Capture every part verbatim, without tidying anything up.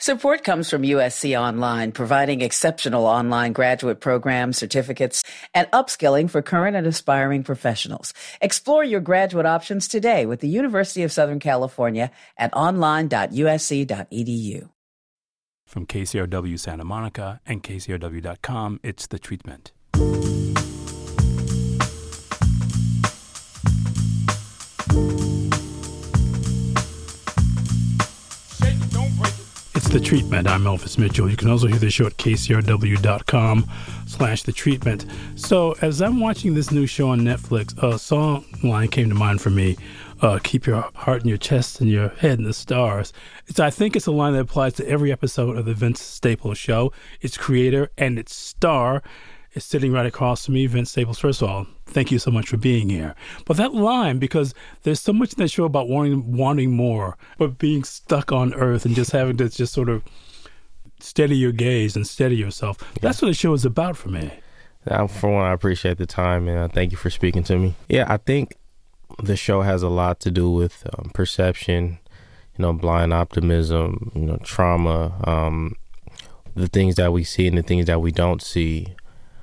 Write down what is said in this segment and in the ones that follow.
Support comes from U S C Online, providing exceptional online graduate programs, certificates, and upskilling for current and aspiring professionals. Explore your graduate options today with the University of Southern California at online dot u s c dot e d u. From K C R W Santa Monica and K C R W dot com, it's The Treatment. It's The Treatment. I'm Elvis Mitchell. You can also hear the show at K C R W dot com slash The Treatment. So as I'm watching this new show on Netflix, a song line came to mind for me. Uh, keep your heart in your chest and your head in the stars. It's, I think it's a line that applies to every episode of the Vince Staples Show. Its creator and its star is sitting right across from me, Vince Staples. First of all, thank you so much for being here. But that line, because there's so much in that show about wanting wanting more, but being stuck on Earth and just having to just sort of steady your gaze and steady yourself. Yeah. That's what the show is about for me. Now, for one, I appreciate the time, and uh, thank you for speaking to me. Yeah, I think the show has a lot to do with um, perception, you know, blind optimism, you know, trauma, um, the things that we see and the things that we don't see,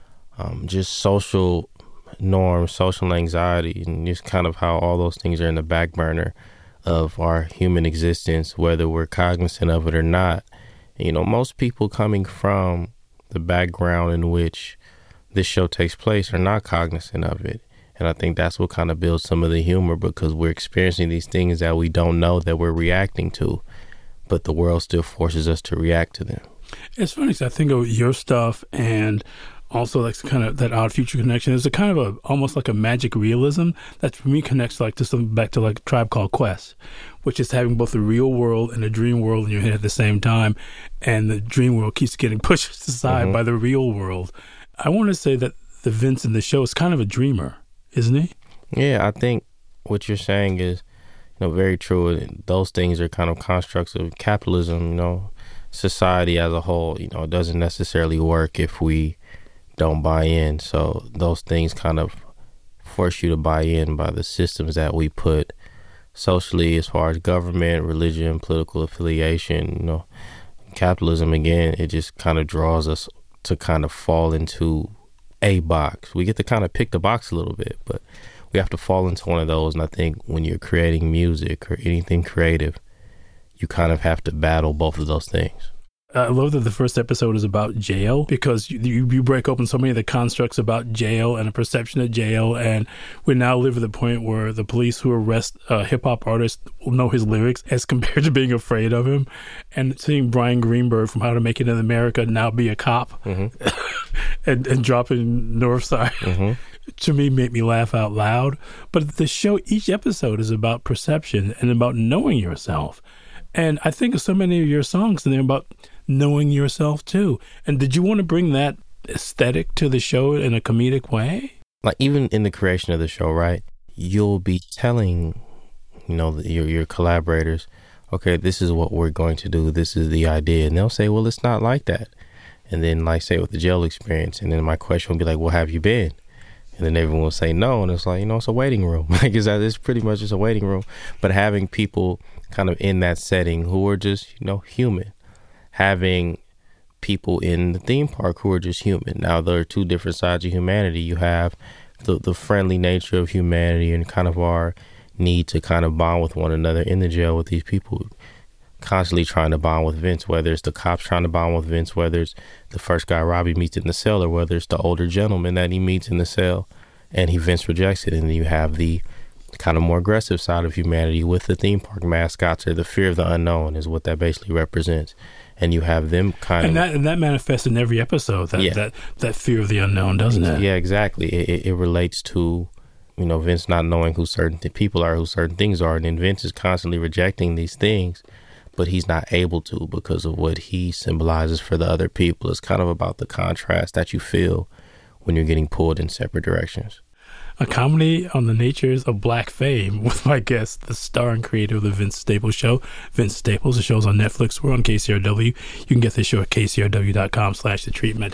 um, just social norms, social anxiety, and just kind of how all those things are in the back burner of our human existence, whether we're cognizant of it or not. And, you know, most people coming from the background in which this show takes place are not cognizant of it. And I think that's what kind of builds some of the humor, because we're experiencing these things that we don't know that we're reacting to, but the world still forces us to react to them. It's funny because I think of your stuff and also like kind of that Odd Future connection. There's a kind of a almost like a magic realism that for me connects like to some back to like a Tribe Called Quest, which is having both the real world and the dream world in your head at the same time, and the dream world keeps getting pushed aside mm-hmm. by the real world. I want to say that the Vince in the show is kind of a dreamer, isn't he? Yeah, I think what you're saying is, you know, very true. Those things are kind of constructs of capitalism, you know, society as a whole. You know, it doesn't necessarily work if we don't buy in. So those things kind of force you to buy in by the systems that we put socially, as far as government, religion, political affiliation, you know, capitalism. Again, it just kind of draws us to kind of fall into a box. We get to kind of pick the box a little bit, but we have to fall into one of those. And I think when you're creating music or anything creative, you kind of have to battle both of those things. I love that the first episode is about jail, because you, you, you break open so many of the constructs about jail and a perception of jail. And we now live at the point where the police who arrest a hip-hop artist will know his lyrics as compared to being afraid of him. And seeing Brian Greenberg from How to Make It in America now be a cop mm-hmm. and, and dropping Northside, mm-hmm. to me, made me laugh out loud. But the show, each episode is about perception and about knowing yourself. And I think of so many of your songs, and they're about knowing yourself too. And did you want to bring that aesthetic to the show in a comedic way? Like even in the creation of the show, right? You'll be telling, you know, your your collaborators, okay, this is what we're going to do. This is the idea. And they'll say, well, it's not like that. And then like say with the jail experience, and then my question will be like, well, have you been? And then everyone will say no. And it's like, you know, it's a waiting room. Like it's, it's pretty much just a waiting room. But having people kind of in that setting who are just, you know, human. Having people in the theme park who are just human. Now, there are two different sides of humanity. You have the, the friendly nature of humanity and kind of our need to kind of bond with one another in the jail with these people constantly trying to bond with Vince, whether it's the cops trying to bond with Vince, whether it's the first guy Robbie meets in the cell, or whether it's the older gentleman that he meets in the cell and he Vince rejects it. And then you have the kind of more aggressive side of humanity with the theme park mascots, or the fear of the unknown is what that basically represents. And you have them kind and of... That, and that manifests in every episode, that, yeah. that, that fear of the unknown, doesn't it? Yeah, exactly. It, it relates to, you know, Vince not knowing who certain th- people are, who certain things are. And then Vince is constantly rejecting these things, but he's not able to because of what he symbolizes for the other people. It's kind of about the contrast that you feel when you're getting pulled in separate directions. A comedy on the natures of Black fame with my guest, the star and creator of the Vince Staples Show, Vince Staples. The show's on Netflix. We're on K C R W. You can get the show at K C R W dot com slash the treatment.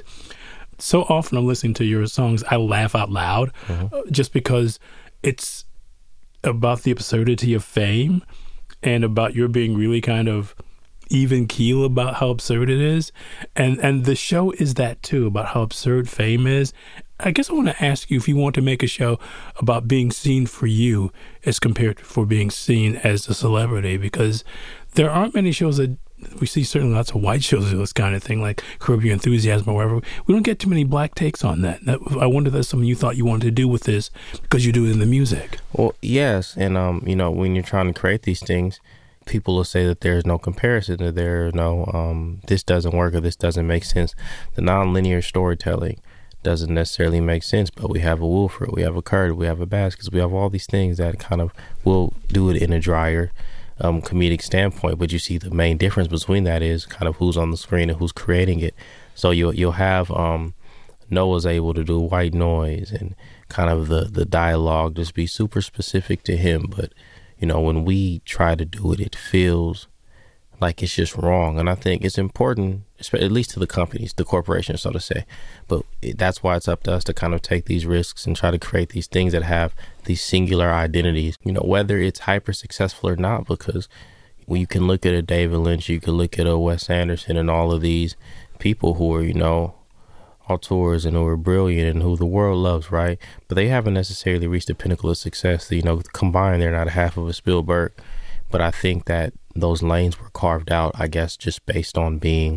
So often I'm listening to your songs, I laugh out loud mm-hmm. just because it's about the absurdity of fame and about your being really kind of even keel about how absurd it is. And and the show is that too, about how absurd fame is. I guess I want to ask you if you want to make a show about being seen for you as compared to for being seen as a celebrity, because there aren't many shows that we see, certainly lots of white shows do this kind of thing, like Curb Your Enthusiasm or whatever. We don't get too many black takes on that. that I wonder if that's something you thought you wanted to do with this because you do it in the music. Well, yes. And, um, you know, when you're trying to create these things, people will say that there's no comparison, that there's no, um, this doesn't work or this doesn't make sense. The nonlinear storytelling doesn't necessarily make sense, but we have a Wolford, we have a Kurt, we have a Baskets, we have all these things that kind of will do it in a drier Um, comedic standpoint. But you see the main difference between that is kind of who's on the screen and who's creating it. So you'll you'll have um, Noah's able to do white noise and kind of the the dialogue just be super specific to him. But you know, when we try to do it, it feels like it's just wrong. And I think it's important, at least to the companies, the corporations, so to say. But that's why it's up to us to kind of take these risks and try to create these things that have these singular identities, you know, whether it's hyper successful or not, because when you can look at a David Lynch, you can look at a Wes Anderson and all of these people who are, you know, auteurs and who are brilliant and who the world loves, right? But they haven't necessarily reached the pinnacle of success. You know, combined, they're not half of a Spielberg. But I think that those lanes were carved out, I guess, just based on being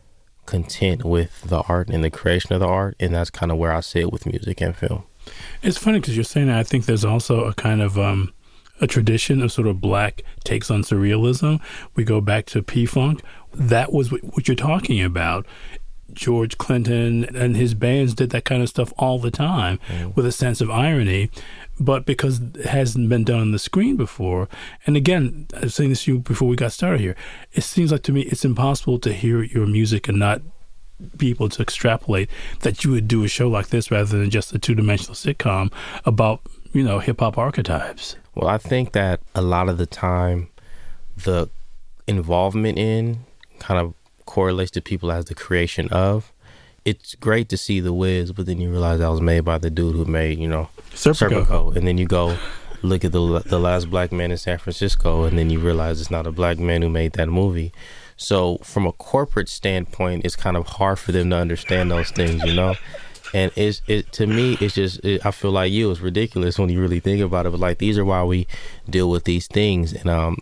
content with the art and the creation of the art. And that's kind of where I sit with music and film. It's funny because you're saying that. I think there's also a kind of um, a tradition of sort of black takes on surrealism. We go back to P-Funk. That was what, what you're talking about. George Clinton and his bands did that kind of stuff all the time mm. with a sense of irony. But because it hasn't been done on the screen before, and again, I was saying this to you before we got started here, it seems like to me it's impossible to hear your music and not be able to extrapolate that you would do a show like this rather than just a two-dimensional sitcom about, you know, hip-hop archetypes. Well, I think that a lot of the time the involvement in kind of correlates to people as the creation of. It's great to see The Wiz, but then you realize that was made by the dude who made, you know, Serpico. Serpico. And then you go look at the the last black man in San Francisco, and then you realize it's not a black man who made that movie. So from a corporate standpoint, it's kind of hard for them to understand those things, you know? And it's, it to me, it's just, it, I feel like you, it's ridiculous when you really think about it. But like, these are why we deal with these things. And um,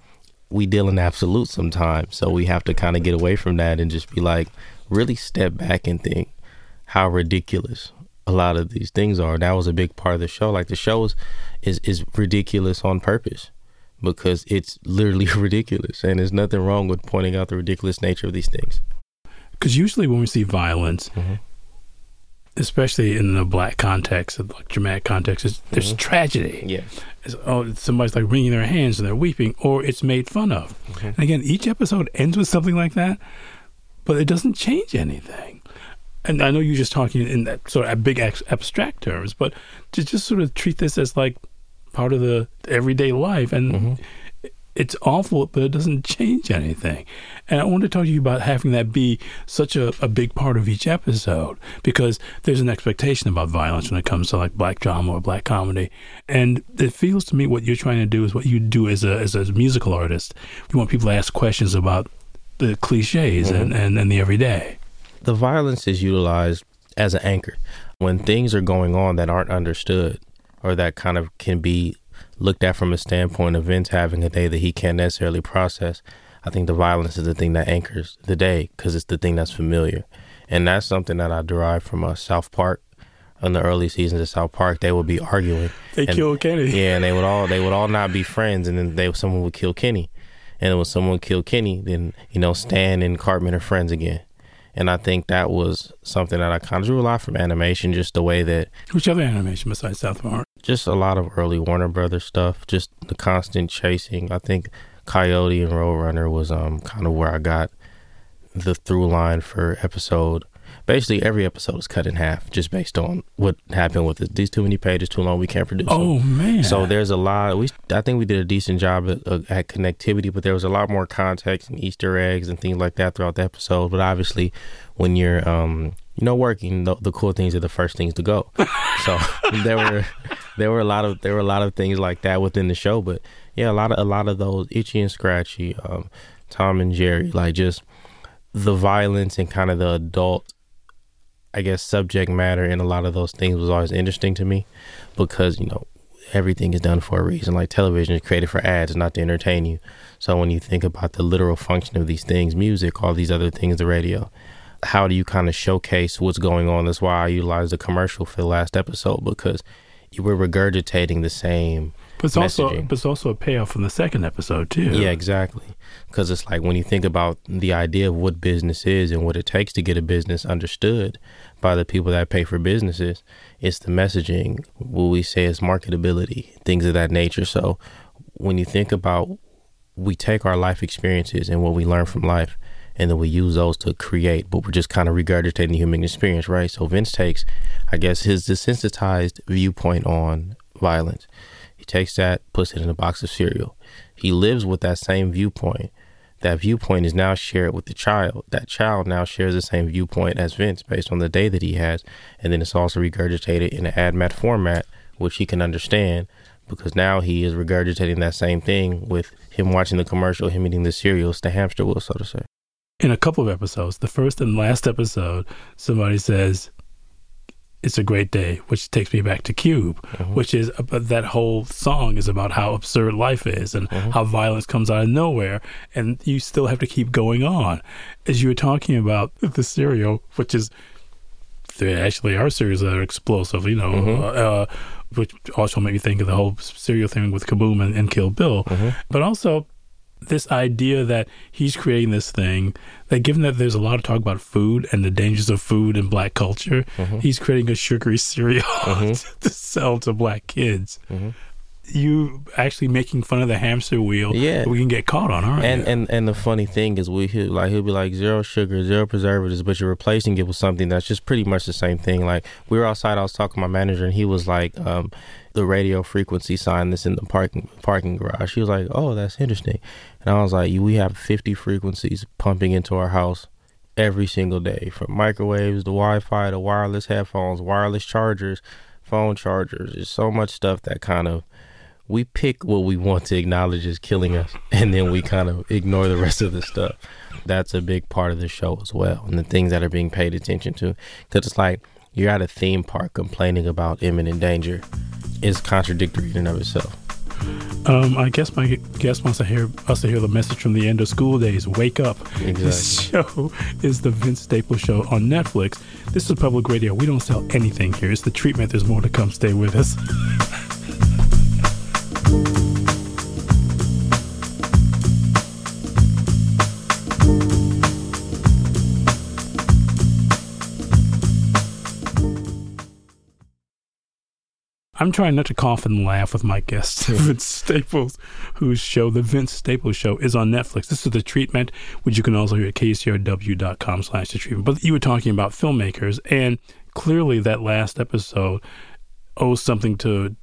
we deal in absolute sometimes. So we have to kind of get away from that and just be like, really step back and think how ridiculous a lot of these things are. That was a big part of the show. Like, the show is, is, is ridiculous on purpose because it's literally ridiculous. And there's nothing wrong with pointing out the ridiculous nature of these things. Because usually when we see violence, mm-hmm. especially in the black context, like dramatic context, it's, there's mm-hmm. tragedy. Yeah. It's, oh, somebody's like wringing their hands and they're weeping, or it's made fun of. Mm-hmm. And again, each episode ends with something like that, but it doesn't change anything. And I know you're just talking in that sort of big abstract terms, but to just sort of treat this as like part of the everyday life, and mm-hmm. it's awful, but it doesn't change anything. And I want to talk to you about having that be such a, a big part of each episode, because there's an expectation about violence when it comes to like black drama or black comedy. And it feels to me what you're trying to do is what you do as a as a musical artist. You want people to ask questions about the cliches mm-hmm. and, and, and the everyday. The violence is utilized as an anchor. When things are going on that aren't understood or that kind of can be looked at from a standpoint of Vince having a day that he can't necessarily process, I think the violence is the thing that anchors the day because it's the thing that's familiar. And that's something that I derived from uh, South Park. In the early seasons of South Park, they would be arguing. They and, killed Kenny. Yeah, and they would all they would all not be friends, and then they someone would kill Kenny. And when someone killed Kenny, then, you know, Stan and Cartman are friends again. And I think that was something that I kind of drew a lot from animation, just the way that... Which other animation besides South Park? Just a lot of early Warner Brothers stuff, just the constant chasing. I think Coyote and Roadrunner was um kind of where I got the through line for episode. Basically, every episode is cut in half just based on what happened with it. These too many pages, too long, we can't produce them. Oh, man. So there's a lot. We I think we did a decent job at, at connectivity, but there was a lot more context and Easter eggs and things like that throughout the episode. But obviously, when you're, um, you know, working, the, the cool things are the first things to go. So there were there were a lot of there were a lot of things like that within the show. But yeah, a lot of a lot of those itchy and scratchy. Um, Tom and Jerry, like just the violence and kind of the adult, I guess, subject matter in a lot of those things was always interesting to me because, you know, everything is done for a reason. Like television is created for ads, not to entertain you. So when you think about the literal function of these things, music, all these other things, the radio, how do you kind of showcase what's going on? That's why I utilized the commercial for the last episode, because you were regurgitating the same but it's messaging. Also, but it's also a payoff from the second episode, too. Yeah, exactly. Because it's like when you think about the idea of what business is and what it takes to get a business understood by the people that pay for businesses, it's the messaging, what we say is marketability, things of that nature. So when you think about, we take our life experiences and what we learn from life, and then we use those to create, but we're just kind of regurgitating the human experience, right? So Vince takes, I guess, his desensitized viewpoint on violence. He takes that, puts it in a box of cereal. He lives with that same viewpoint. That viewpoint is now shared with the child. That child now shares the same viewpoint as Vince based on the day that he has. And then it's also regurgitated in an AdMat format, which he can understand, because now he is regurgitating that same thing with him watching the commercial, him eating the cereal. It's the hamster wheel, so to say. In a couple of episodes, the first and last episode, somebody says, "It's a great day," which takes me back to Cube, mm-hmm. which is uh, that whole song is about how absurd life is and mm-hmm. how violence comes out of nowhere, and you still have to keep going on. As you were talking about the cereal, which is, there actually are cereals that are explosive, you know, mm-hmm. uh, which also made me think of the whole cereal thing with Kaboom and, and Kill Bill, mm-hmm. but also this idea that he's creating this thing that, given that there's a lot of talk about food and the dangers of food in Black culture, mm-hmm. he's creating a sugary cereal mm-hmm. to sell to Black kids. Mm-hmm. You actually making fun of the hamster wheel yeah. that we can get caught on, aren't and, you? And and the funny thing is, we hear, like he'll be like zero sugar, zero preservatives, but you're replacing it with something that's just pretty much the same thing. Like we were outside, I was talking to my manager, and he was like, um, the radio frequency sign that's in the parking parking garage. He was like, "Oh, that's interesting." And I was like, "We have fifty frequencies pumping into our house every single day, from microwaves, to Wi-Fi, to wireless headphones, wireless chargers, phone chargers. There's so much stuff that kind of, we pick what we want to acknowledge is killing us, and then we kind of ignore the rest of the stuff." That's a big part of the show as well, and the things that are being paid attention to. Because it's like, you're at a theme park complaining about imminent danger. It's contradictory in and of itself. Um, I guess my guest wants to hear us to hear the message from the end of school days. Wake up. Exactly. This show is the Vince Staples Show on Netflix. This is public radio. We don't sell anything here. It's the treatment. There's more to come. Stay with us. I'm trying not to cough and laugh with my guest, Vince Staples, whose show, The Vince Staples Show, is on Netflix. This is The Treatment, which you can also hear at K C R W dot com slash The Treatment. But you were talking about filmmakers, and clearly that last episode owes something to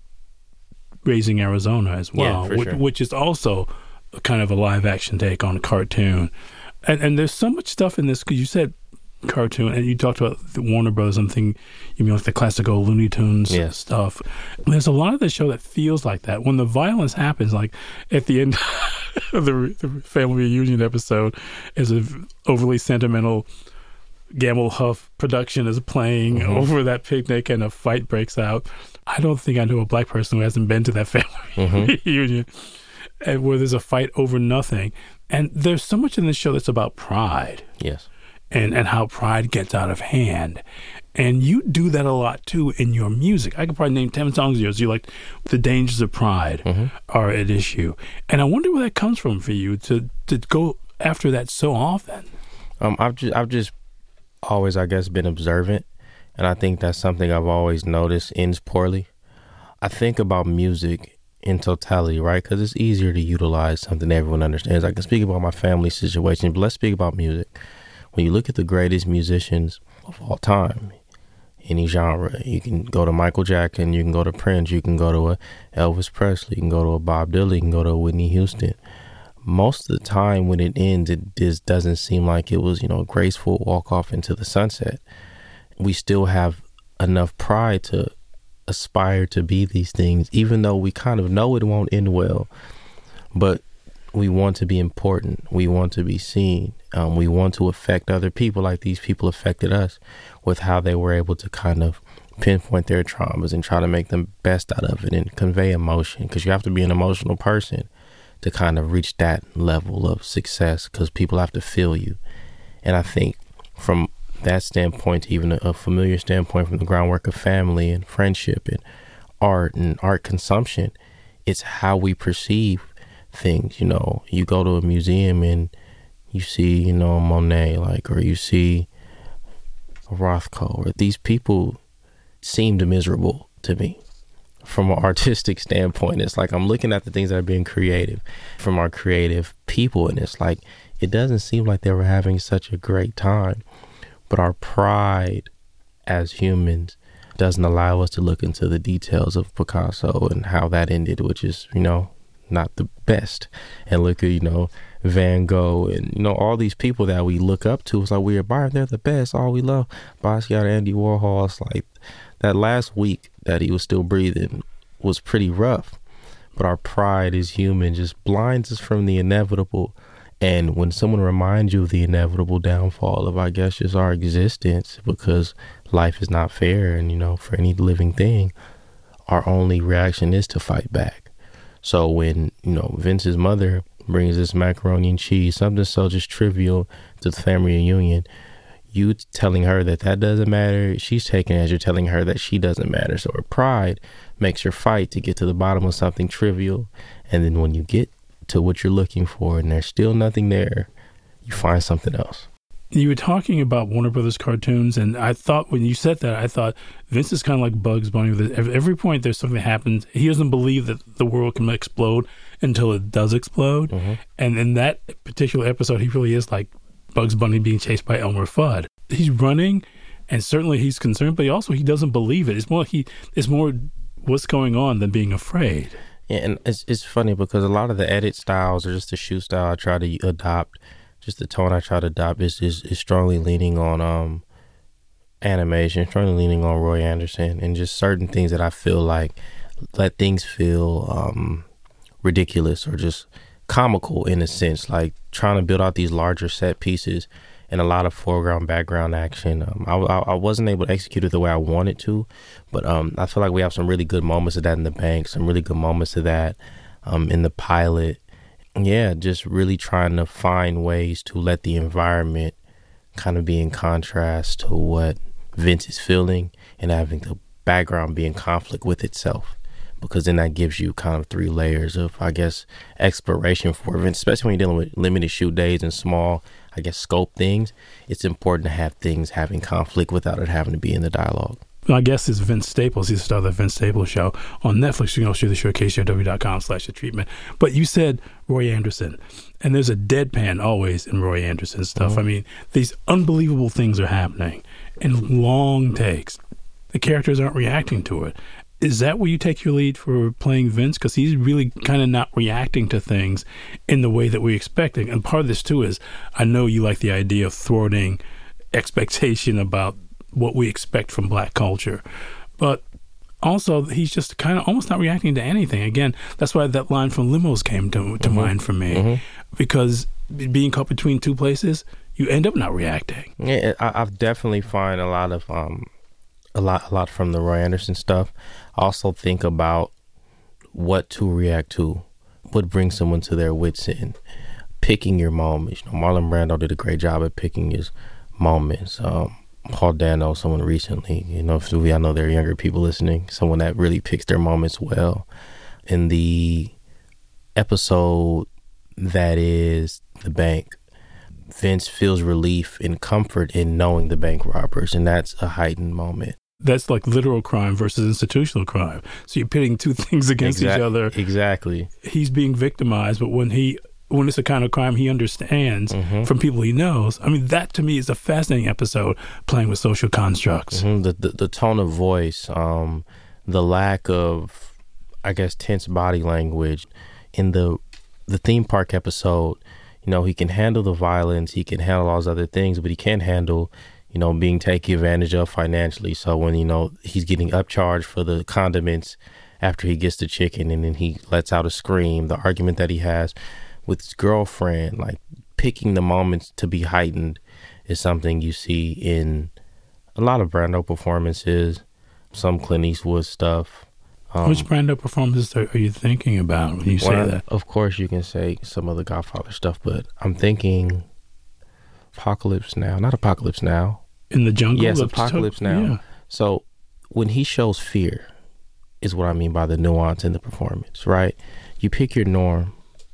Raising Arizona as well, yeah, for which, sure. which is also a kind of a live-action take on a cartoon. And, and there's so much stuff in this, because you said cartoon, and you talked about the Warner Brothers, and thing, you mean like the classical Looney Tunes yeah. stuff. And there's a lot of the show that feels like that. When the violence happens, like at the end of the, the family reunion episode, as an overly sentimental Gamble Huff production is playing mm-hmm. over that picnic, and a fight breaks out. I don't think I know a Black person who hasn't been to that family mm-hmm. reunion, and where there's a fight over nothing. And there's so much in this show that's about pride. Yes. And, and how pride gets out of hand. And you do that a lot, too, in your music. I could probably name ten songs of yours. You like the dangers of pride mm-hmm. are at issue. And I wonder where that comes from for you to, to go after that so often. Um, I've just, I've just always, I guess, been observant. And I think that's something I've always noticed ends poorly. I think about music in totality, right? Because it's easier to utilize something everyone understands. I can speak about my family situation, but let's speak about music. When you look at the greatest musicians of all time, any genre, you can go to Michael Jackson, you can go to Prince, you can go to a Elvis Presley, you can go to a Bob Dylan, you can go to a Whitney Houston. Most of the time when it ends, it just doesn't seem like it was, you know, a graceful walk off into the sunset. We still have enough pride to aspire to be these things, even though we kind of know it won't end well. But we want to be important. We want to be seen. Um, we want to affect other people like these people affected us with how they were able to kind of pinpoint their traumas and try to make them best out of it and convey emotion, because you have to be an emotional person to kind of reach that level of success, because people have to feel you. And I think from that standpoint, even a, a familiar standpoint from the groundwork of family and friendship and art and art consumption, it's how we perceive things. You know, you go to a museum and you see, you know, Monet, like, or you see Rothko, or these people seemed miserable to me from an artistic standpoint. It's like I'm looking at the things that are being creative from our creative people, and it's like it doesn't seem like they were having such a great time. But our pride as humans doesn't allow us to look into the details of Picasso and how that ended, which is, you know, not the best. And look at, you know, Van Gogh and, you know, all these people that we look up to. It's like we admire, they're the best, all we love. Basquiat, Andy Warhol. It's like that last week that he was still breathing was pretty rough. But our pride as human just blinds us from the inevitable. And when someone reminds you of the inevitable downfall of, I guess, just our existence, because life is not fair, and, you know, for any living thing, our only reaction is to fight back. So when, you know, Vince's mother brings this macaroni and cheese, something so just trivial to the family reunion, you telling her that that doesn't matter, she's taking it as you're telling her that she doesn't matter. So her pride makes her fight to get to the bottom of something trivial. And then when you get to what you're looking for and there's still nothing there, you find something else. You were talking about Warner Brothers cartoons, and I thought when you said that, I thought Vince is kind of like Bugs Bunny. At every point there's something that happens, he doesn't believe that the world can explode until it does explode. Mm-hmm. And in that particular episode, he really is like Bugs Bunny being chased by Elmer Fudd. He's running, and certainly he's concerned, but he also he doesn't believe it. It's more he it's more what's going on than being afraid. Yeah, and it's it's funny because a lot of the edit styles or just the shoot style I try to adopt, just the tone I try to adopt is is, is strongly leaning on um animation, strongly leaning on Roy Anderson, and just certain things that I feel like let things feel um ridiculous or just comical in a sense, like trying to build out these larger set pieces and a lot of foreground, background action. Um, I, I, I wasn't able to execute it the way I wanted to, but um, I feel like we have some really good moments of that in the bank, some really good moments of that um, in the pilot. Yeah, just really trying to find ways to let the environment kind of be in contrast to what Vince is feeling and having the background be in conflict with itself. Because then that gives you kind of three layers of, I guess, exploration for Vince, especially when you're dealing with limited shoot days and small, I guess, scope things. It's important to have things having conflict without it having to be in the dialogue. My guest is Vince Staples. He's the star of the Vince Staples Show on Netflix. You can also see the show at K C R W dot com slash the treatment. But you said Roy Anderson, and there's a deadpan always in Roy Anderson stuff. Mm-hmm. I mean, these unbelievable things are happening in long takes. The characters aren't reacting to it. Is that where you take your lead for playing Vince? Because he's really kind of not reacting to things in the way that we expecting. And part of this, too, is I know you like the idea of thwarting expectation about what we expect from Black culture. But also, he's just kind of almost not reacting to anything. Again, that's why that line from Limos came to, to mm-hmm. mind for me. Mm-hmm. Because being caught between two places, you end up not reacting. Yeah, I, I've definitely find a lot of... um. A lot, a lot from the Roy Anderson stuff. I also think about what to react to, what brings someone to their wits end, picking your moments. You know, Marlon Brando did a great job at picking his moments. Um, Paul Dano, someone recently, you know, if we, I know there are younger people listening, someone that really picks their moments well. In the episode that is The Bank, Vince feels relief and comfort in knowing the bank robbers, and that's a heightened moment. That's like literal crime versus institutional crime. So you're pitting two things against exactly, each other. Exactly. He's being victimized, but when he when it's a kind of crime he understands mm-hmm. from people he knows, I mean, that to me is a fascinating episode, playing with social constructs. Mm-hmm. The, the the tone of voice, um, the lack of, I guess, tense body language. In the the theme park episode, you know, he can handle the violence, he can handle all those other things, but he can't handle, you know, being taken advantage of financially. So when, you know, he's getting upcharged for the condiments after he gets the chicken and then he lets out a scream, the argument that he has with his girlfriend, like picking the moments to be heightened is something you see in a lot of Brando performances, some Clint Eastwood stuff. Um, Which Brando performances are, are you thinking about when you say well, that? Of course, you can say some of the Godfather stuff, but I'm thinking Apocalypse Now. Not Apocalypse Now. In the Jungle? Yes, Apocalypse Now. Yeah. So when he shows fear is what I mean by the nuance in the performance, right? You pick your norm,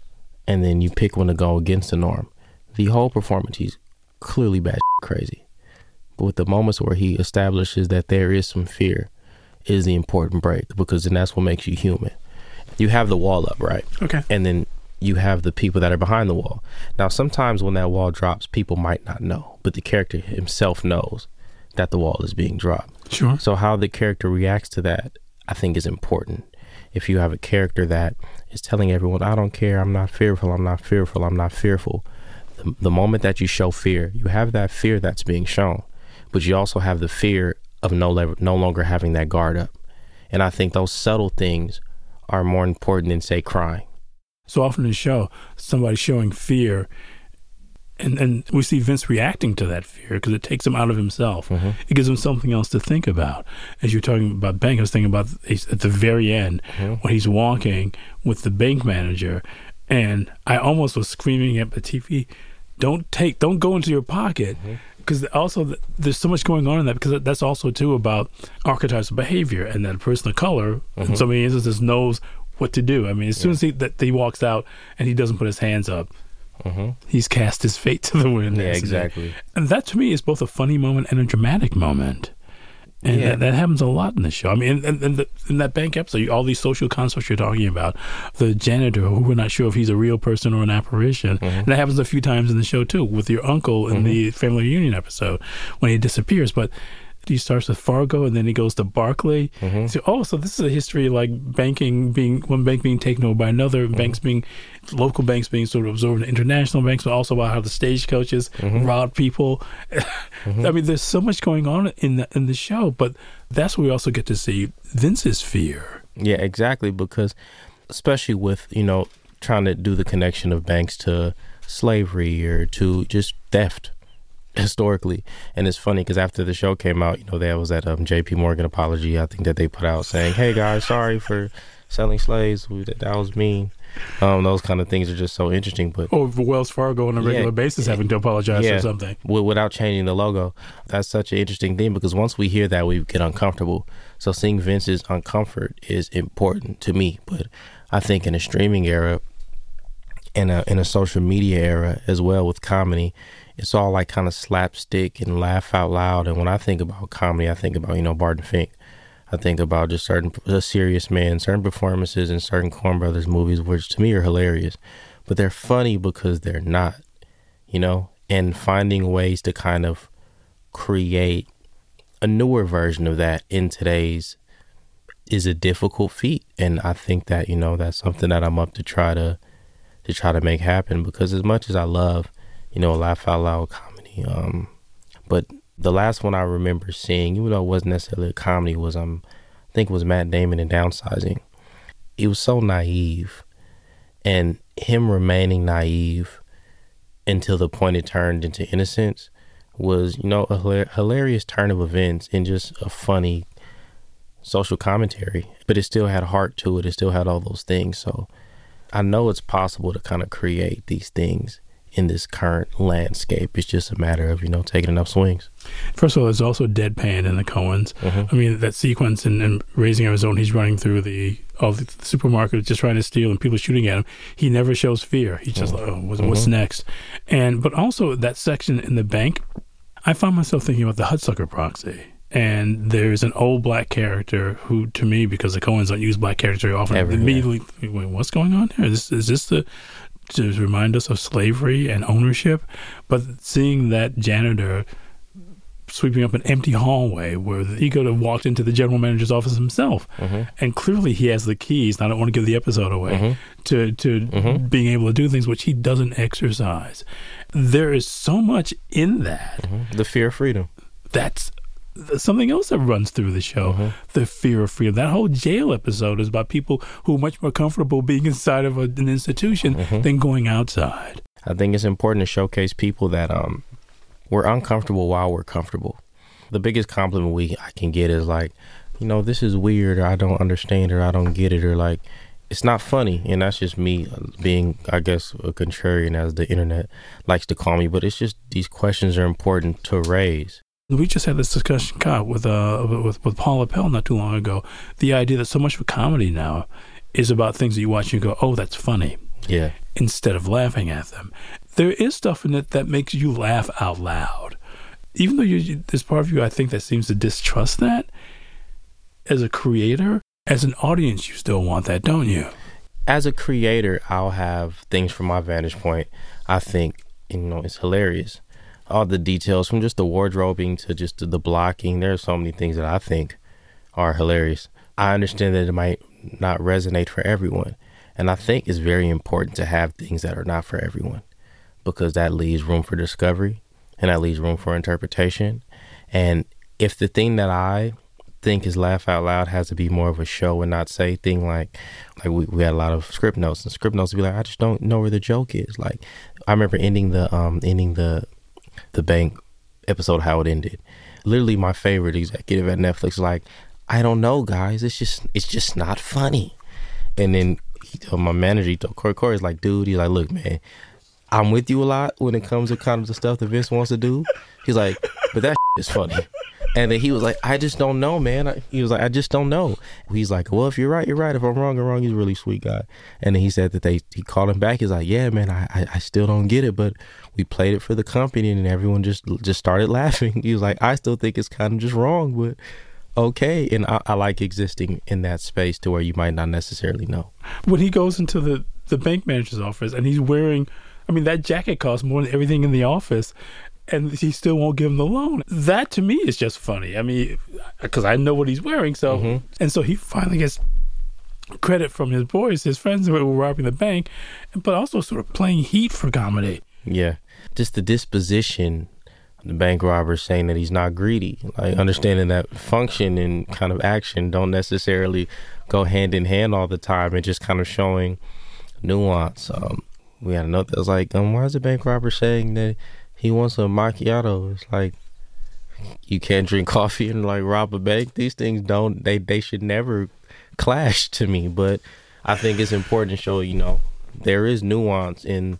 and then you pick one to go against the norm. The whole performance, he's clearly bad crazy. But with the moments where he establishes that there is some fear is the important break, because then that's what makes you human. You have the wall up, right? Okay. And then you have the people that are behind the wall. Now, sometimes when that wall drops, people might not know, but the character himself knows that the wall is being dropped. Sure. So how the character reacts to that, I think, is important. If you have a character that is telling everyone, I don't care, I'm not fearful, I'm not fearful, I'm not fearful. The, the moment that you show fear, you have that fear that's being shown, but you also have the fear of no, lever, no longer having that guard up. And I think those subtle things are more important than, say, crying. So often in the show, somebody's showing fear, and, and we see Vince reacting to that fear because it takes him out of himself. Mm-hmm. It gives him something else to think about. As you're talking about bank, I was thinking about at the very end, mm-hmm. when he's walking with the bank manager, and I almost was screaming at the T V, don't take, don't go into your pocket. Mm-hmm. Because also there's so much going on in that, because that's also too about archetypes of behavior, and that a person of color mm-hmm. in so many instances knows what to do. I mean, as soon yeah. as he that he walks out and he doesn't put his hands up, mm-hmm. he's cast his fate to the wind. Yeah, exactly. And that to me is both a funny moment and a dramatic moment. And yeah. that, that happens a lot in the show. I mean, in, in, the, in that bank episode, all these social constructs you're talking about, the janitor, who we're not sure if he's a real person or an apparition. Mm-hmm. And that happens a few times in the show, too, with your uncle in mm-hmm. the family reunion episode when he disappears. But he starts with Fargo, and then he goes to Barclay. Mm-hmm. So, oh, so this is a history like banking being, one bank being taken over by another, mm-hmm. banks being, local banks being sort of absorbed in international banks, but also about how the stagecoaches mm-hmm. rob people. Mm-hmm. I mean, there's so much going on in the, in the show, but that's where we also get to see Vince's fear. Yeah, exactly, because especially with, you know, trying to do the connection of banks to slavery or to just theft. Historically. And it's funny because after the show came out, you know, there was that um, J P Morgan apology, I think, that they put out saying, hey guys, sorry for selling slaves, that, that was mean. Um, those kind of things are just so interesting. But or Wells Fargo on a regular yeah, basis having to apologize yeah, for something without changing the logo. That's such an interesting thing, because once we hear that, we get uncomfortable. So seeing Vince's uncomfort is important to me. But I think in a streaming era, in a in a social media era as well with comedy, it's all like kind of slapstick and laugh out loud. And when I think about comedy, I think about, you know, Barton Fink. I think about just certain, a serious man, certain performances in certain Coen Brothers movies, which to me are hilarious, but they're funny because they're not, you know, and finding ways to kind of create a newer version of that in today's is a difficult feat. And I think that, you know, that's something that I'm up to try to, to try to make happen, because as much as I love, you know, laugh out loud comedy. Um, but the last one I remember seeing, even though it wasn't necessarily a comedy, was um, I think it was Matt Damon in Downsizing. He was so naive, and him remaining naive until the point it turned into innocence was, you know, a hilar- hilarious turn of events and just a funny social commentary. But it still had heart to it. It still had all those things. So I know it's possible to kind of create these things in this current landscape. It's just a matter of, you know, taking enough swings. First of all, there's also deadpan in the Coens. Mm-hmm. I mean, that sequence in, in Raising Arizona, he's running through the all the supermarkets just trying to steal, and people shooting at him. He never shows fear. He's just mm-hmm. like, oh, what's, mm-hmm. what's next? And but also that section in the bank, I found myself thinking about the Hudsucker Proxy. And there's an old black character who, to me, because the Coens don't use black characters very often, Ever, immediately, yeah. wait, what's going on here? Is this, is this the to remind us of slavery and ownership? But seeing that janitor sweeping up an empty hallway where he could have walked into the general manager's office himself, mm-hmm. and clearly he has the keys, and I don't want to give the episode away, mm-hmm. to, to mm-hmm. being able to do things which he doesn't exercise. There is so much in that. Mm-hmm. The fear of freedom. That's something else that runs through the show, mm-hmm. the fear of freedom. That whole jail episode is about people who are much more comfortable being inside of a, an institution mm-hmm. than going outside. I think it's important to showcase people that um, we're uncomfortable while we're comfortable. The biggest compliment we I can get is like, you know, this is weird, or I don't understand, or I don't get it, or like, it's not funny. And that's just me being, I guess, a contrarian, as the internet likes to call me. But it's just these questions are important to raise. We just had this discussion, Kyle, with uh with with Paula Pell not too long ago. The idea that so much of comedy now is about things that you watch and you go, "Oh, that's funny," yeah, instead of laughing at them. There is stuff in it that makes you laugh out loud, even though you, there's part of you, I think, that seems to distrust that. As a creator, as an audience, you still want that, don't you? As a creator, I'll have things from my vantage point. I think, you know, it's hilarious. All the details, from just the wardrobing to just the blocking. There are so many things that I think are hilarious. I understand that it might not resonate for everyone. And I think it's very important to have things that are not for everyone, because that leaves room for discovery and that leaves room for interpretation. And if the thing that I think is laugh out loud has to be more of a show and not say thing like, like we, we had a lot of script notes, and script notes would be like, I just don't know where the joke is. Like, I remember ending the, um, ending the, the bank episode, how it ended. Literally my favorite executive at Netflix, like, I don't know, guys. It's just, it's just not funny. And then he told my manager, he told Corey, Corey's like, dude, he's like, look, man, I'm with you a lot when it comes to kind of the stuff that Vince wants to do. He's like, but that is funny. And then he was like, I just don't know, man. He was like, I just don't know. He's like, well, if you're right, you're right. If I'm wrong, I'm wrong. He's a really sweet guy. And then he said that they, he called him back. He's like, yeah, man, I, I, I still don't get it, but we played it for the company and everyone just, just started laughing. He was like, I still think it's kind of just wrong, but okay. And I, I like existing in that space to where you might not necessarily know. When he goes into the, the bank manager's office and he's wearing, I mean, that jacket costs more than everything in the office, and he still won't give him the loan. That to me is just funny. I mean, because I know what he's wearing. So, mm-hmm. and so he finally gets credit from his boys, his friends who were robbing the bank, but also sort of playing heat for comedy. Yeah. Just the disposition, the bank robber saying that he's not greedy, like understanding that function and kind of action don't necessarily go hand in hand all the time, and just kind of showing nuance. Um, we had another that was like, um, why is the bank robber saying that he wants a macchiato? It's like, you can't drink coffee and like rob a bank. These things don't, they, they should never clash to me. But I think it's important to show, you know, there is nuance in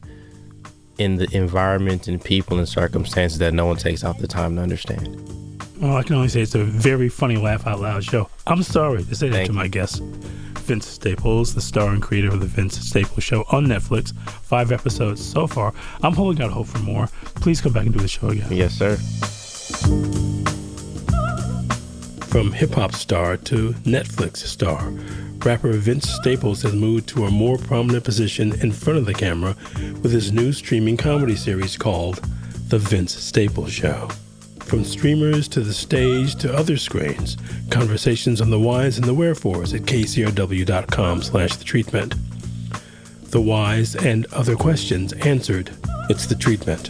in the environment and people and circumstances that no one takes out the time to understand. Well, I can only say it's a very funny laugh out loud show. I'm sorry to say that Thank to you. My guest, Vince Staples, the star and creator of the Vince Staples Show on Netflix. Five episodes so far. I'm holding out hope for more. Please come back and do the show again. Yes, sir. From hip-hop star to Netflix star, rapper Vince Staples has moved to a more prominent position in front of the camera with his new streaming comedy series called The Vince Staples Show. From streamers to the stage to other screens, conversations on the whys and the wherefores at K C R W dot com slash the treatment. The whys and other questions answered. It's The Treatment.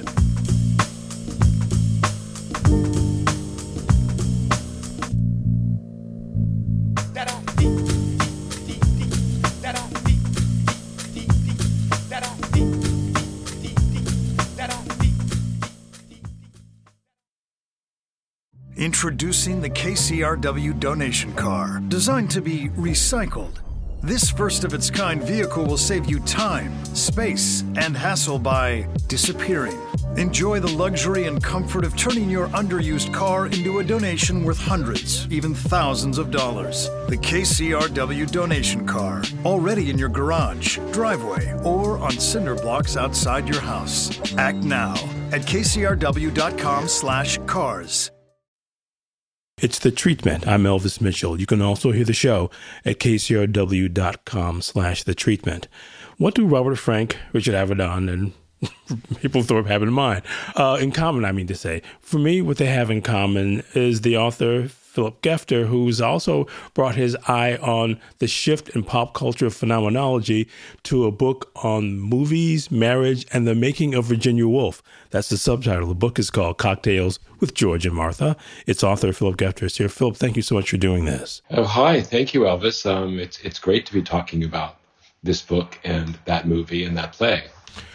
Introducing the K C R W donation car, designed to be recycled. This first-of-its-kind vehicle will save you time, space, and hassle by disappearing. Enjoy the luxury and comfort of turning your underused car into a donation worth hundreds, even thousands of dollars. The K C R W donation car, already in your garage, driveway, or on cinder blocks outside your house. Act now at K C R W dot com slash cars. It's The Treatment. I'm Elvis Mitchell. You can also hear the show at K C R W dot com slash The Treatment. What do Robert Frank, Richard Avedon, and Mapplethorpe have in mind? Uh, in common, I mean to say. For me, what they have in common is the author Philip Gefter, who's also brought his eye on the shift in pop culture phenomenology to a book on movies, marriage, and the making of Virginia Woolf. That's the subtitle. The book is called Cocktails with George and Martha. Its author, Philip Gefter, is here. Philip, thank you so much for doing this. Oh, hi. Thank you, Elvis. Um, it's it's great to be talking about this book and that movie and that play.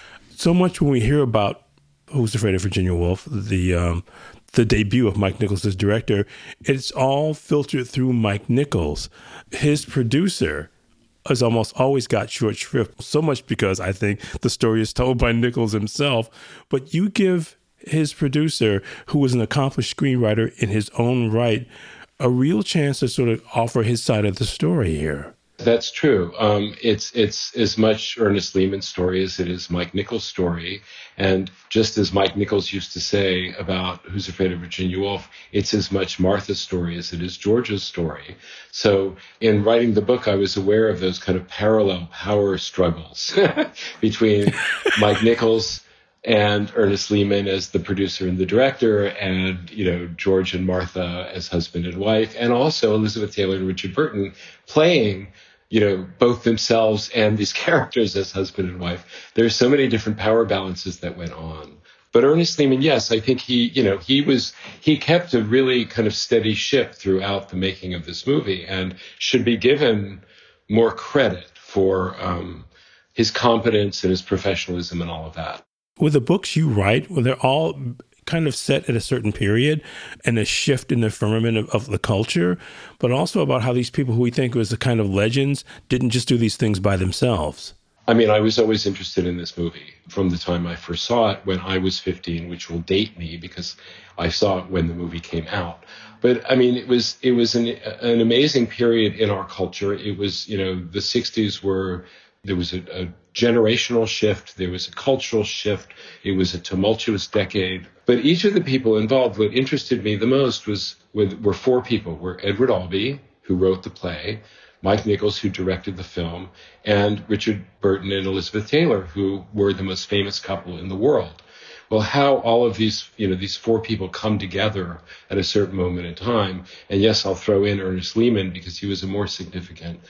So much when we hear about Who's Afraid of Virginia Woolf, the um, the debut of Mike Nichols as director, it's all filtered through Mike Nichols. His producer has almost always got short shrift, so much because I think the story is told by Nichols himself. But you give his producer, who was an accomplished screenwriter in his own right, a real chance to sort of offer his side of the story here. That's true. Um, it's it's as much Ernest Lehman's story as it is Mike Nichols' story. And just as Mike Nichols used to say about Who's Afraid of Virginia Woolf, it's as much Martha's story as it is George's story. So in writing the book, I was aware of those kind of parallel power struggles between Mike Nichols and Ernest Lehman as the producer and the director, and, you know, George and Martha as husband and wife, and also Elizabeth Taylor and Richard Burton playing, you know, both themselves and these characters as husband and wife. There's so many different power balances that went on. But Ernest Lehman, yes, I think he, you know, he was, he kept a really kind of steady ship throughout the making of this movie and should be given more credit for um, his competence and his professionalism and all of that. With the books you write, well, they're all kind of set at a certain period and a shift in the firmament of, of the culture, but also about how these people who we think was the kind of legends didn't just do these things by themselves. I mean, I was always interested in this movie from the time I first saw it when I was fifteen, which will date me because I saw it when the movie came out. But I mean, it was it was an, an amazing period in our culture. It was, you know, the sixties were, there was a, a generational shift. There was a cultural shift. It was a tumultuous decade. But each of the people involved, what interested me the most was were four people. Were Edward Albee, who wrote the play, Mike Nichols, who directed the film, and Richard Burton and Elizabeth Taylor, who were the most famous couple in the world. Well, how all of these, you know, these four people come together at a certain moment in time. And yes, I'll throw in Ernest Lehman because he was a more significant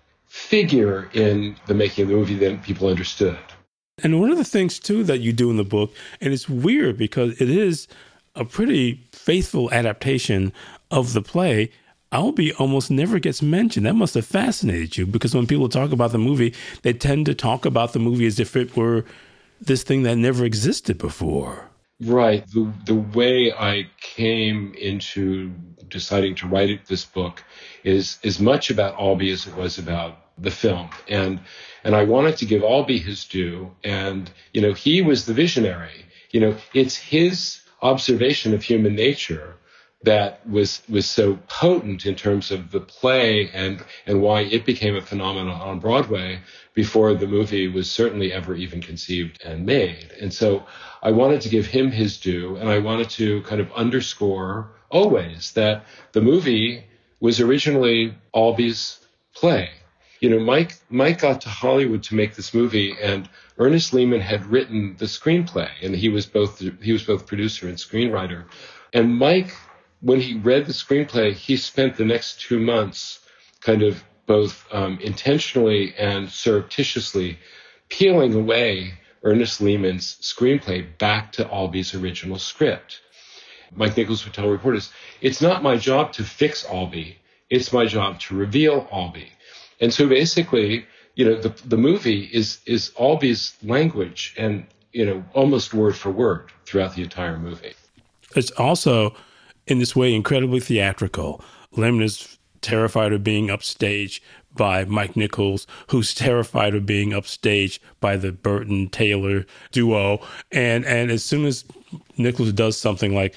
figure in the making of the movie than people understood. And one of the things, too, that you do in the book, and it's weird because it is a pretty faithful adaptation of the play, Albee almost never gets mentioned. That must have fascinated you because when people talk about the movie, they tend to talk about the movie as if it were this thing that never existed before. Right. The the way I came into deciding to write this book is as much about Albee as it was about the film. And and I wanted to give Albee his due. And, you know, he was the visionary. You know, it's his observation of human nature that was was so potent in terms of the play and and why it became a phenomenon on Broadway before the movie was certainly ever even conceived and made. And so I wanted to give him his due, and I wanted to kind of underscore always that the movie was originally Albee's play. You know, Mike Mike got to Hollywood to make this movie, and Ernest Lehman had written the screenplay, and he was both he was both producer and screenwriter. And Mike, when he read the screenplay, he spent the next two months kind of both um, intentionally and surreptitiously peeling away Ernest Lehman's screenplay back to Albee's original script. Mike Nichols would tell reporters, it's not my job to fix Albee, it's my job to reveal Albee. And so basically, you know, the the movie is is Albee's language and, you know, almost word for word throughout the entire movie. It's also, in this way, incredibly theatrical. Lehman is terrified of being upstaged by Mike Nichols, who's terrified of being upstaged by the Burton-Taylor duo. And and as soon as Nichols does something like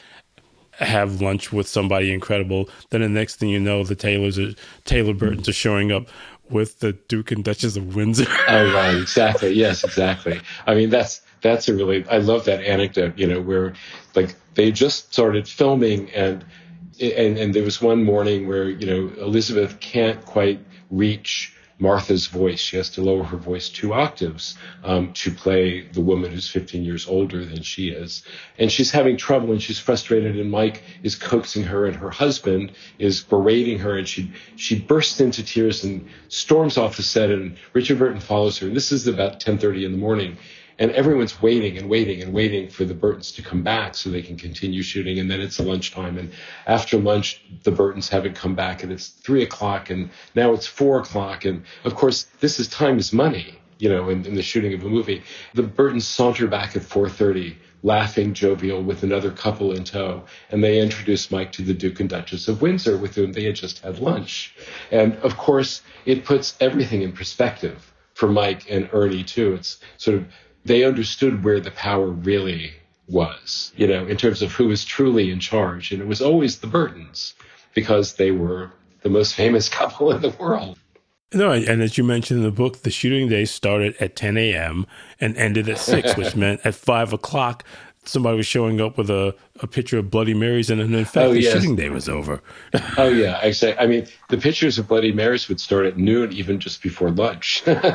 have lunch with somebody incredible, then the next thing you know, the Taylors are, Taylor Burtons are showing up with the Duke and Duchess of Windsor. Oh, right. Exactly. Yes, exactly. I mean, that's that's a really, I love that anecdote, you know, where like they just started filming and And, and there was one morning where, you know, Elizabeth can't quite reach Martha's voice. She has to lower her voice two octaves um, to play the woman who's fifteen years older than she is. And she's having trouble and she's frustrated, and Mike is coaxing her, and her husband is berating her, and she she bursts into tears and storms off the set, and Richard Burton follows her. And this is about ten thirty in the morning. And everyone's waiting and waiting and waiting for the Burtons to come back so they can continue shooting. And then it's lunchtime. And after lunch, the Burtons haven't come back. And it's three o'clock. And now it's four o'clock. And, of course, this is time is money, you know, in, in the shooting of a movie. The Burtons saunter back at four thirty, laughing, jovial, with another couple in tow. And they introduce Mike to the Duke and Duchess of Windsor, with whom they had just had lunch. And, of course, it puts everything in perspective for Mike and Ernie, too. It's sort of... They understood where the power really was, you know, in terms of who was truly in charge. And it was always the Burtons, because they were the most famous couple in the world. No, and as you mentioned in the book, the shooting day started at ten a.m. and ended at six, which meant at five o'clock, somebody was showing up with a, a picture of Bloody Marys, and in fact, oh, the yes. shooting day was over. Oh, yeah. I say, I mean, the pictures of Bloody Marys would start at noon, even just before lunch. And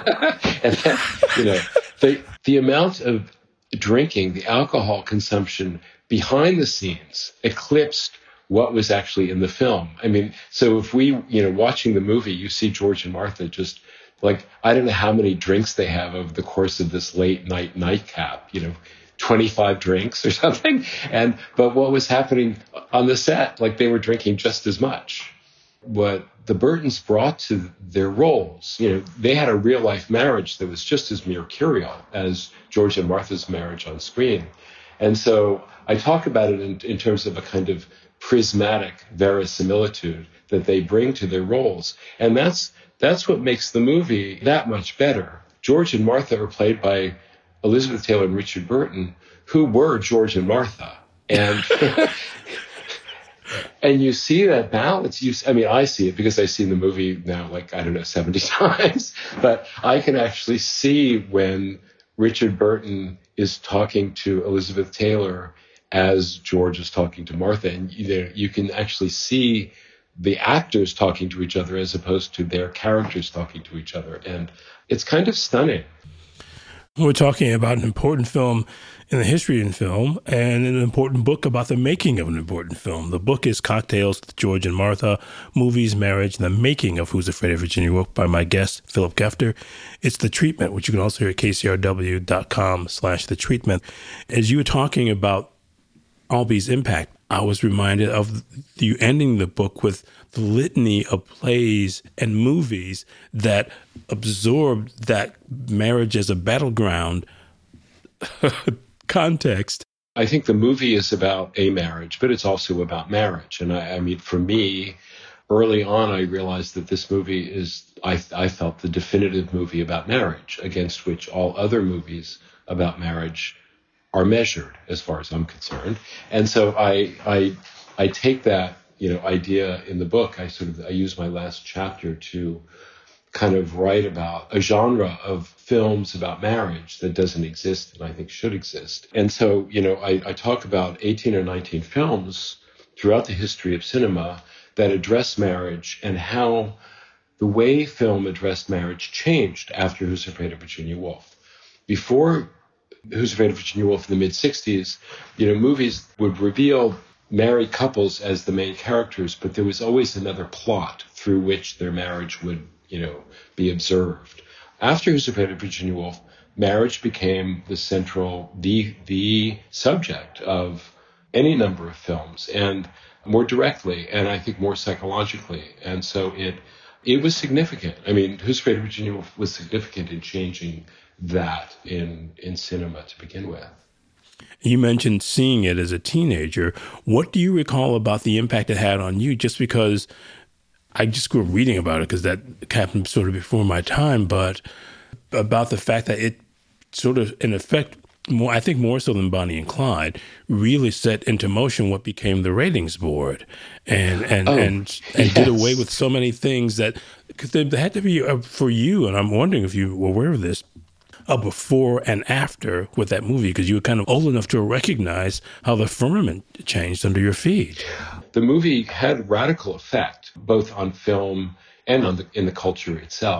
that, you know, the, the amount of drinking, the alcohol consumption behind the scenes eclipsed what was actually in the film. I mean, so if we, you know, watching the movie, you see George and Martha just like, I don't know how many drinks they have over the course of this late night nightcap, you know, twenty-five drinks or something. And, but what was happening on the set, like they were drinking just as much. What the Burtons brought to their roles, you know, they had a real life marriage that was just as mercurial as George and Martha's marriage on screen. And so I talk about it in, in terms of a kind of prismatic verisimilitude that they bring to their roles. And that's, that's what makes the movie that much better. George and Martha are played by Elizabeth Taylor and Richard Burton, who were George and Martha. And and you see that balance. You, I mean, I see it because I've seen the movie now, like, I don't know, seventy times. But I can actually see when Richard Burton is talking to Elizabeth Taylor as George is talking to Martha. And you, you can actually see the actors talking to each other as opposed to their characters talking to each other. And it's kind of stunning. We're talking about an important film in the history of film and an important book about the making of an important film. The book is Cocktails with George and Martha, Movies, Marriage, and the Making of Who's Afraid of Virginia Woolf by my guest, Philip Gefter. It's The Treatment, which you can also hear at K C R W dot com slash The Treatment. As you were talking about Albie's impact, I was reminded of you ending the book with the litany of plays and movies that absorbed that marriage as a battleground context. I think the movie is about a marriage, but it's also about marriage. And I, I mean, for me, early on, I realized that this movie is, I, I felt, the definitive movie about marriage, against which all other movies about marriage are measured, as far as I'm concerned. And so I, I, I take that, you know, idea in the book. I sort of, I use my last chapter to kind of write about a genre of films about marriage that doesn't exist and I think should exist. And so, you know, I, I talk about eighteen or nineteen films throughout the history of cinema that address marriage and how the way film addressed marriage changed after Who's Afraid of Virginia Woolf. Before Who's Afraid of Virginia Woolf in the mid-sixties, you know, movies would reveal married couples as the main characters, but there was always another plot through which their marriage would, you know, be observed. After Who's Afraid of Virginia Woolf, marriage became the central, the the subject of any number of films, and more directly, and I think more psychologically. And so it it was significant. I mean, Who's Afraid of Virginia Woolf was significant in changing that in in cinema to begin with. You mentioned seeing it as a teenager. What do you recall about the impact it had on you? Just because I just grew up reading about it because that happened sort of before my time, but about the fact that it sort of, in effect, more, I think more so than Bonnie and Clyde, really set into motion what became the ratings board, and and oh, and, and yes. did away with so many things that, because there had to be uh, for you, and I'm wondering if you were aware of this, a before and after with that movie, because you were kind of old enough to recognize how the firmament changed under your feet. The movie had radical effect, both on film and on the, in the culture itself.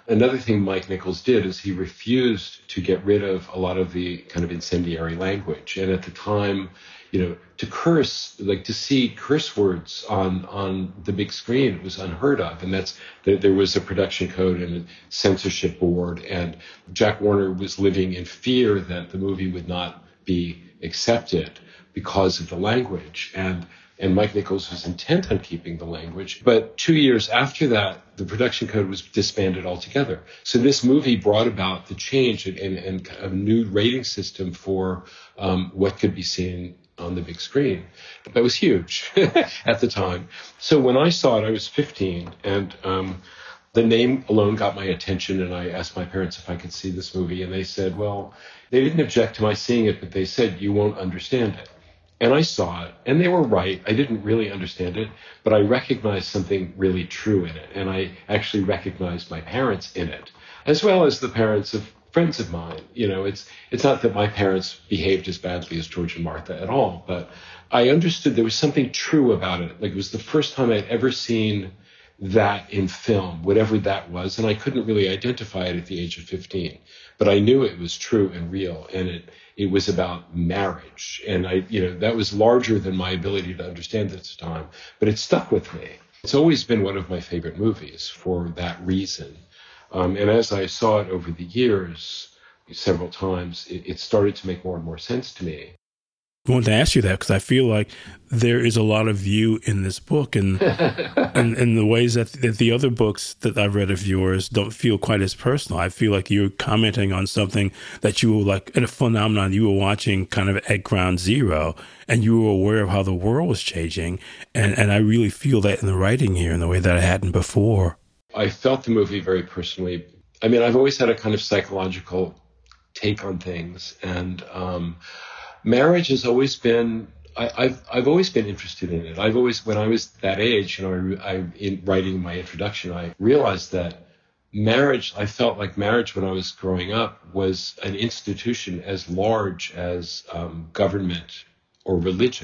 another thing Mike Nichols did is he refused to get rid of a lot of the kind of incendiary language. And at the time, you know, to curse, like to see curse words on, on the big screen was unheard of. And that's, there was a production code and a censorship board. And Jack Warner was living in fear that the movie would not be accepted because of the language. And And Mike Nichols was intent on keeping the language. But two years after that, the production code was disbanded altogether. So this movie brought about the change and, and, and a new rating system for um, what could be seen on the big screen. That was huge at the time. So when I saw it, I was fifteen, and um, the name alone got my attention, and I asked my parents if I could see this movie, and they said, well, they didn't object to my seeing it, but they said, you won't understand it. And I saw it, and they were right. I didn't really understand it, but I recognized something really true in it, and I actually recognized my parents in it, as well as the parents of friends of mine. You know, it's it's not that my parents behaved as badly as George and Martha at all, but I understood there was something true about it. Like, it was the first time I'd ever seen that in film, whatever that was, and I couldn't really identify it at the age of fifteen, but I knew it was true and real, and it it was about marriage, and I, you know, that was larger than my ability to understand at the time, but it stuck with me. It's always been one of my favorite movies for that reason, um, and as I saw it over the years, several times, it, it started to make more and more sense to me. I wanted to ask you that because I feel like there is a lot of you in this book, and and, and the ways that, that the other books that I've read of yours don't feel quite as personal. I feel like you're commenting on something that you were like, in a phenomenon you were watching kind of at ground zero, and you were aware of how the world was changing. And, and I really feel that in the writing here in the way that I hadn't before. I felt the movie very personally. I mean, I've always had a kind of psychological take on things, and um marriage has always been, I, I've I've always been interested in it. I've always, when I was that age, you know, I, I in writing my introduction, I realized that marriage, I felt like marriage when I was growing up was an institution as large as um, government or religion.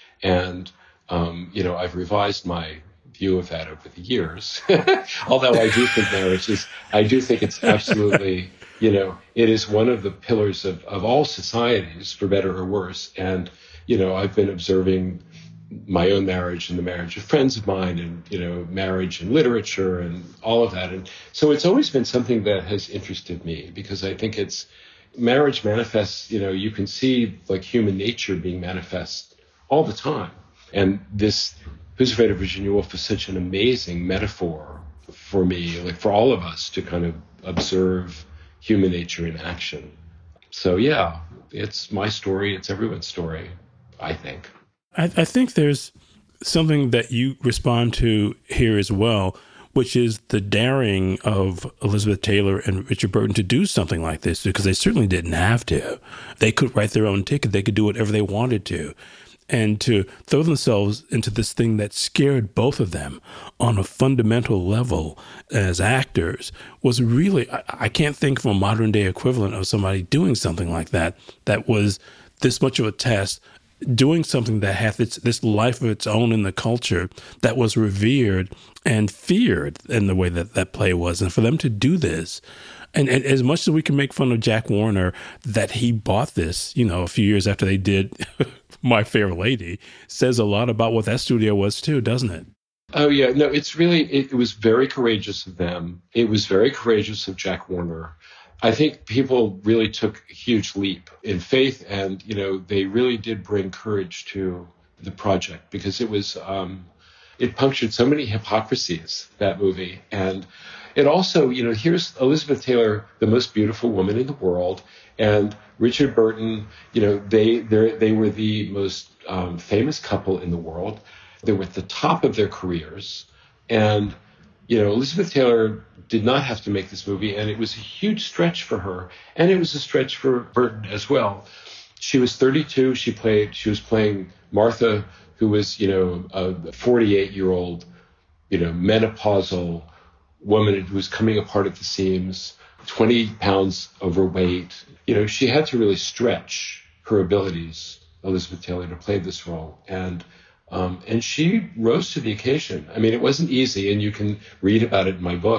And, um, you know, I've revised my view of that over the years. Although I do think marriage is, I do think it's absolutely, you know, it is one of the pillars of, of all societies, for better or worse. And, you know, I've been observing my own marriage and the marriage of friends of mine, and, you know, marriage and literature and all of that. And so it's always been something that has interested me, because I think it's, marriage manifests, you know, you can see like human nature being manifest all the time. And this Who's Afraid of Virginia Woolf is such an amazing metaphor for me, like for all of us, to kind of observe human nature in action. So yeah, it's my story. It's everyone's story, I think. I, I think there's something that you respond to here as well, which is the daring of Elizabeth Taylor and Richard Burton to do something like this, because they certainly didn't have to. They could write their own ticket. They could do whatever they wanted to. And to throw themselves into this thing that scared both of them on a fundamental level as actors was really, I, I can't think of a modern day equivalent of somebody doing something like that, that was this much of a test, doing something that had this, this life of its own in the culture, that was revered and feared in the way that that play was. And for them to do this, and, and as much as we can make fun of Jack Warner, that he bought this, you know, a few years after they did My Fair Lady, says a lot about what that studio was too, doesn't it? Oh, yeah. No, it's really, it, it was very courageous of them. It was very courageous of Jack Warner. I think people really took a huge leap in faith, and, you know, they really did bring courage to the project, because it was, um, it punctured so many hypocrisies, that movie. And it also, you know, here's Elizabeth Taylor, the most beautiful woman in the world, and Richard Burton, you know, they they were the most um, famous couple in the world. They were at the top of their careers. And, you know, Elizabeth Taylor did not have to make this movie, and it was a huge stretch for her. And it was a stretch for Burton as well. She was thirty-two. She played, she was playing Martha, who was, you know, a forty-eight-year-old, you know, menopausal woman who was coming apart at the seams, twenty pounds overweight. You know, she had to really stretch her abilities, Elizabeth Taylor, to play this role. And um, and she rose to the occasion. I mean, it wasn't easy, and you can read about it in my book.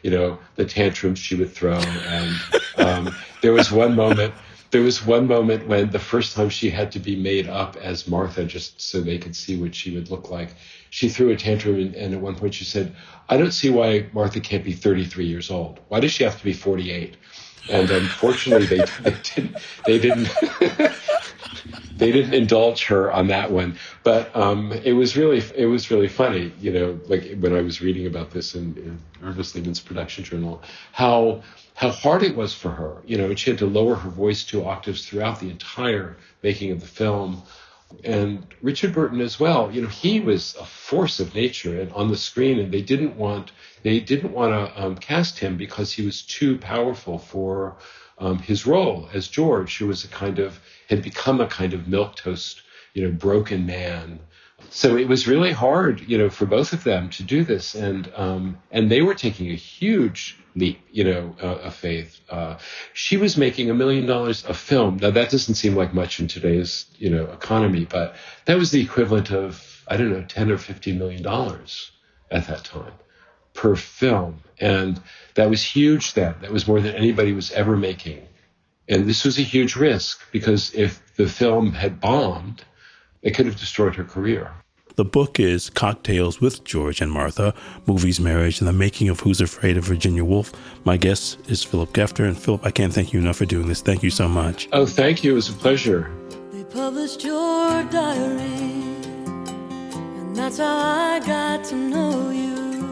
you know, the tantrums she would throw. And um, there was one moment, there was one moment when the first time she had to be made up as Martha, just so they could see what she would look like, she threw a tantrum, and, and at one point she said, I don't see why Martha can't be thirty-three years old. Why does she have to be forty-eight? And unfortunately, they, they didn't, they didn't, they didn't indulge her on that one. But um, it was really, it was really funny, you know, like when I was reading about this in, in Ernest Lehman's production journal, how how hard it was for her. You know, she had to lower her voice two octaves throughout the entire making of the film. And Richard Burton as well, you know, he was a force of nature and on the screen, and they didn't want they didn't want to um, cast him because he was too powerful for um, his role as George, who was a kind of had become a kind of milquetoast, you know, broken man. So it was really hard, you know, for both of them to do this, and um, and they were taking a huge leap, you know, uh, of faith. Uh, she was making a million dollars a film. Now that doesn't seem like much in today's, you know, economy, but that was the equivalent of, I don't know, ten or fifteen million dollars at that time per film, and that was huge then. That was more than anybody was ever making, and this was a huge risk because if the film had bombed, it could have destroyed her career. The book is Cocktails with George and Martha, Movies, Marriage, and the Making of Who's Afraid of Virginia Woolf. My guest is Philip Gefter. And Philip, I can't thank you enough for doing this. Thank you so much. Oh, thank you. It was a pleasure. They published your diary, and that's how I got to know you.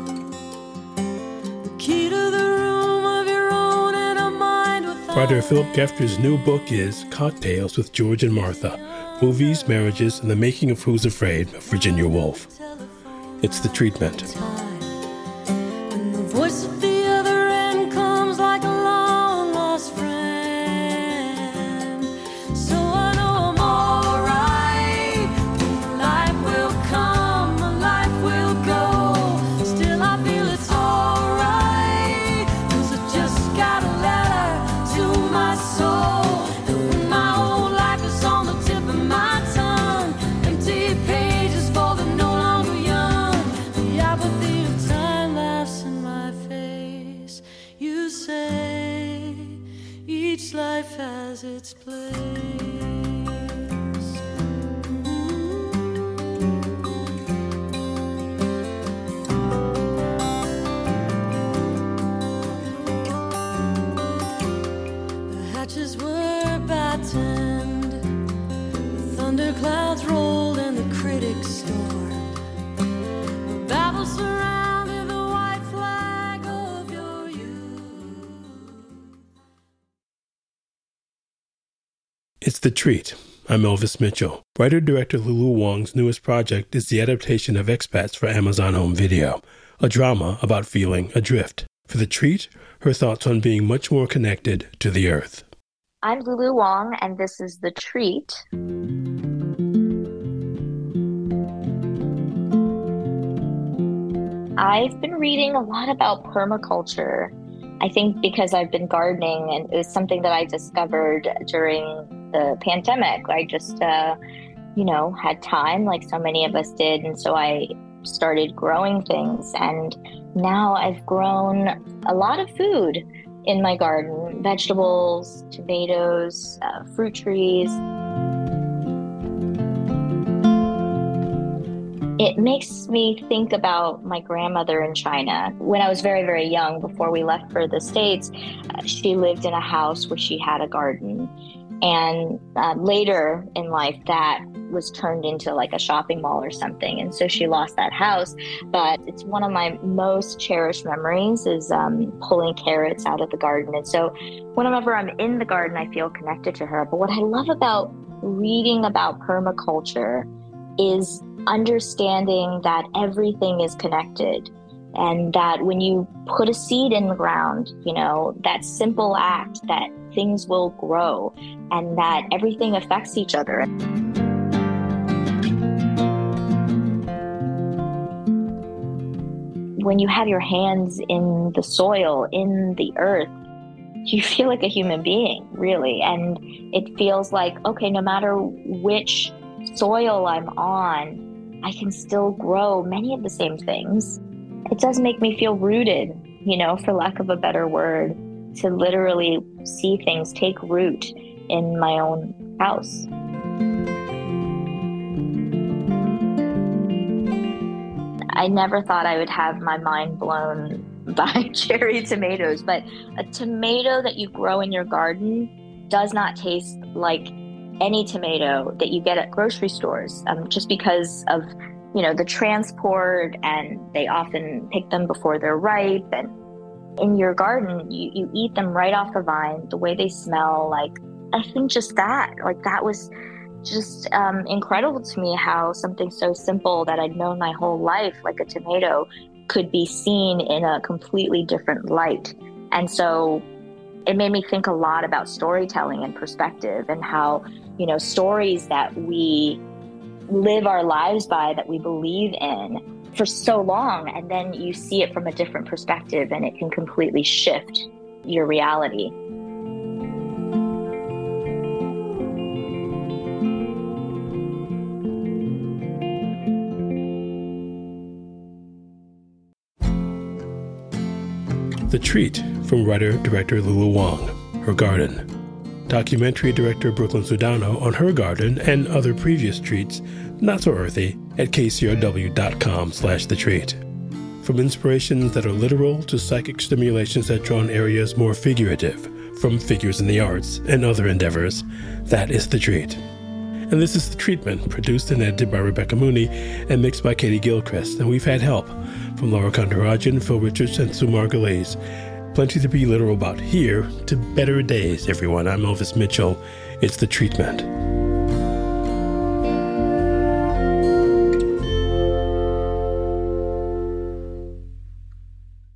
The key to the room of your own and a mind without. Writer Philip Gefter's new book is Cocktails with George and Martha, Movies, Marriages, and the Making of Who's Afraid of Virginia Woolf. It's The Treatment. And the voice at the other end comes like a long lost friend. So I know I'm alright. Life will come, life will go. Still I feel it's alright, 'cause I just got a letter to my soul. And my whole life is on the tip of my tongue. Empty pages for the no longer young. The apathy of time laughs in my face. You say each life has its place. The hatches were battened, the thunderclouds rolled and the critics stormed. The babble surrounded the white flag of your youth. It's The Treat. I'm Elvis Mitchell. Writer-director Lulu Wang's newest project is the adaptation of Expats for Amazon Home Video, a drama about feeling adrift. For The Treat, her thoughts on being much more connected to the earth. I'm Lulu Wang, and this is The Treat. I've been reading a lot about permaculture. I think because I've been gardening, and it was something that I discovered during the pandemic. I just, uh, you know, had time like so many of us did, and so I started growing things. And now I've grown a lot of food in my garden: vegetables, tomatoes, uh, fruit trees. It makes me think about my grandmother in China. When I was very, very young, before we left for the States, uh, she lived in a house where she had a garden. And uh, later in life, that was turned into like a shopping mall or something. And so she lost that house. But it's one of my most cherished memories is um, pulling carrots out of the garden. And so whenever I'm in the garden, I feel connected to her. But what I love about reading about permaculture is understanding that everything is connected, and that when you put a seed in the ground, you know, that simple act, that things will grow, and that everything affects each other. When you have your hands in the soil, in the earth, you feel like a human being, really. And it feels like, okay, no matter which soil I'm on, I can still grow many of the same things. It does make me feel rooted you know, for lack of a better word, to literally see things take root in my own house. I never thought I would have my mind blown by cherry tomatoes, but a tomato that you grow in your garden does not taste like any tomato that you get at grocery stores, um, just because of, you know, the transport, and they often pick them before they're ripe. And in your garden, you, you eat them right off the vine, the way they smell. Like, I think just that, like that was just um, incredible to me, how something so simple that I'd known my whole life, like a tomato, could be seen in a completely different light. And so it made me think a lot about storytelling and perspective, and how, you know, stories that we live our lives by, that we believe in for so long, and then you see it from a different perspective and it can completely shift your reality. The Treat from writer-director Lulu Wang, Her Garden. Documentary director Brooklyn Sudano on her garden and other previous treats, not so earthy, at k c r w dot com slash the treat. From inspirations that are literal to psychic stimulations that draw on areas more figurative, from figures in the arts and other endeavors, that is The Treat. And this is The Treatment, produced and edited by Rebecca Mooney and mixed by Katie Gilchrist. And we've had help from Laura Kandarajan, Phil Richards, and Sumar Galais. Plenty to be literal about. Here to better days, everyone. I'm Elvis Mitchell. It's The Treatment.